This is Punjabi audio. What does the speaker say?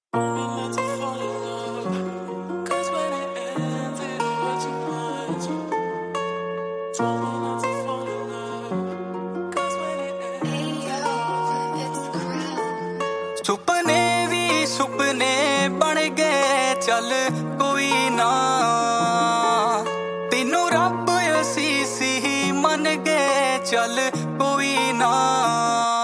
ਸੁਪਨੇ ਵੀ ਸੁਪਨੇ ਬਣ ਗਏ ਚੱਲ ਕੋਈ ਨਾ, ਤੈਨੂੰ ਰੱਬ ਅਸੀਸ ਹੀ ਮੰਨ ਗਏ ਚੱਲ ਕੋਈ ਨਾ।